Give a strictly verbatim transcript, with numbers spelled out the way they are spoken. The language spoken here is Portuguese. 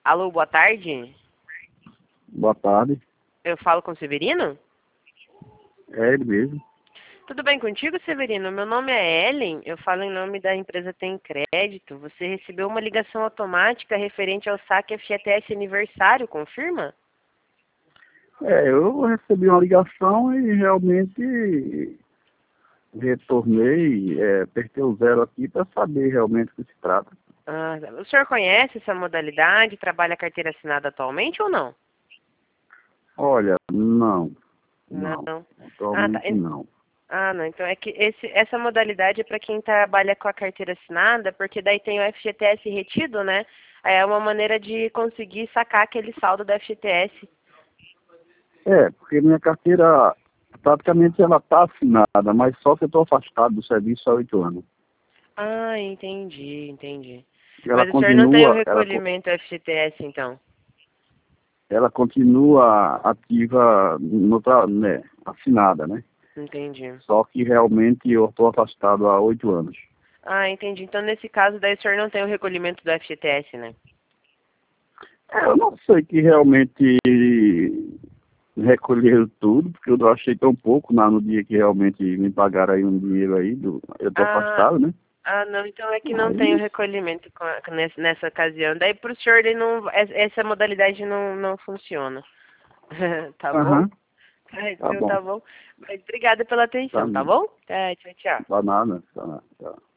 Alô, boa tarde. Boa tarde. Eu falo com o Severino? É ele mesmo. Tudo bem contigo, Severino? Meu nome é Ellen, eu falo em nome da empresa Tem Crédito. Você recebeu uma ligação automática referente ao saque F G T S aniversário, confirma? É, eu recebi uma ligação e realmente retornei, é, apertei o zero aqui para saber realmente o que se trata. Ah, o senhor conhece essa modalidade, trabalha carteira assinada atualmente ou não? Olha, não, não, Não. Ah, tá. atualmente En- não. Ah, não. Então é que esse, essa modalidade é para quem trabalha com a carteira assinada, porque daí tem o F G T S retido, né? Aí é uma maneira de conseguir sacar aquele saldo do F G T S. É, porque minha carteira, praticamente ela está assinada, mas só que eu estou afastado do serviço há oito anos. Ah, entendi, entendi. E ela Mas o senhor não tem o continua, ela, co- recolhimento F G T S, então? ela continua ativa, no, tra- né, assinada, né? Entendi. Só que realmente eu estou afastado há oito anos. Ah, entendi. Então, nesse caso, daí o senhor não tem o recolhimento do F G T S, né? É, eu não sei que realmente recolheram tudo, porque eu achei tão pouco na, no dia que realmente me pagaram aí um dinheiro aí, do, eu tô Ah, afastado, né? ah, não. Então é que não tem o Aí, recolhimento com a- nessa, nessa ocasião. Daí, para o senhor, ele não, es- essa modalidade não, não funciona. Tá bom? aham, Ah, tá então bom, tá bom. Mas obrigada pela tá, atenção, tá bom? Tá, tchau, tchau. tá nada, tá nada, tá.